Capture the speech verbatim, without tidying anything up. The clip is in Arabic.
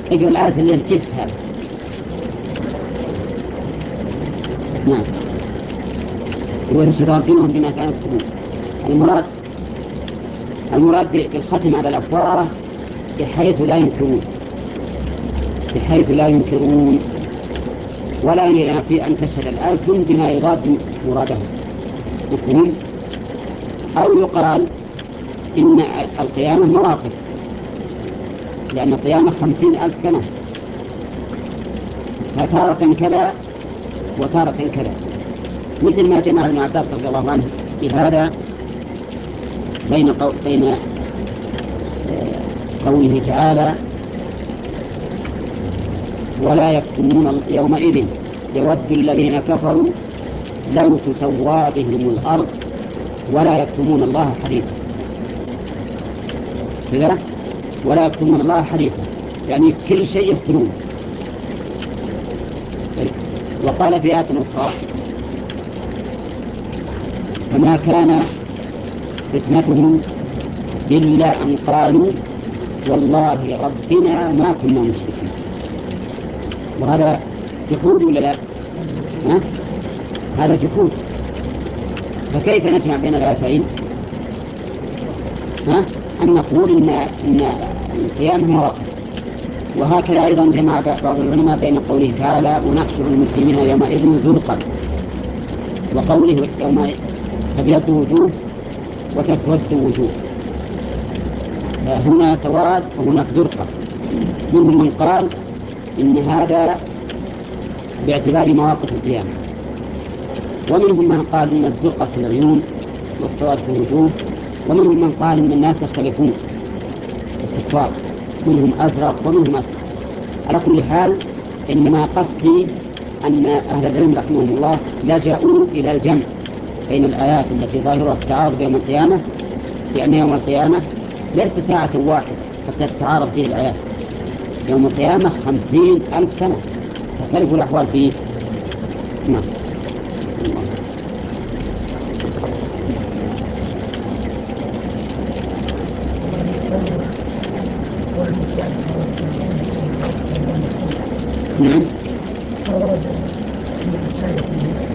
اجل الآية اللي تفهم. نعم. ويستغفرهم بما كانوا يكسبون. المراد المراد بالختم على الأفواه بحيث لا ينكرون، بحيث لا ينكرون ولا ينافي أن تشهد الألسن بما يضاد مراده. مفهوم؟ أو يقال إن القيامة مواقف، لأن القيامة خمسين ألف سنة، فتارة كذا وتارة كذا، مثل ما جمع ابن عباس رضي الله عنه بهذا بين قو... بين قوله تعالى ولا يكتمون يومئذ يود الذين كفروا لو تسوى بهم الأرض ولا يكتمون الله حديثا. كذا ولا يكتمون الله حديثا يعني كل شيء يكتمون. وقال في آية أخرى فما كان فتنتهم إلا أن قالوا والله ربنا ما كنا مشركين. وهذا جحود ولا لا؟ ها؟ هذا جحود. فكيف نجمع بين الآيتين؟ ها؟ أن نقول إن إن القيامة مواقف. وهكذا أيضا جمع بعض العلماء بين قوله تعالى ونحشر المسلمين يومئذ زرقا وقوله يوم تبيض وجوه وتسود وجوه، هنا سواد وهناك زرقة. منهم من قال إن هذا باعتبار مواقف القيامة، ومنهم من قال إن الزرقة في العيون والسواد في الوجوه، ومنهم من قال إن الناس يختلفون الكفار، منهم أزرق ومنهم أسود. على كل حال إنما قصدي أن أهل العلم رحمهم الله لجأوا إلى الجمع بين الآيات التي ظاهرها التعارض يوم القيامة، لأن يوم القيامة ليس ساعة واحدة حتى تتعارض فيه الآيات. يوم القيامة خمسين ألف سنة تختلف الأحوال فيه. نعم. نعم.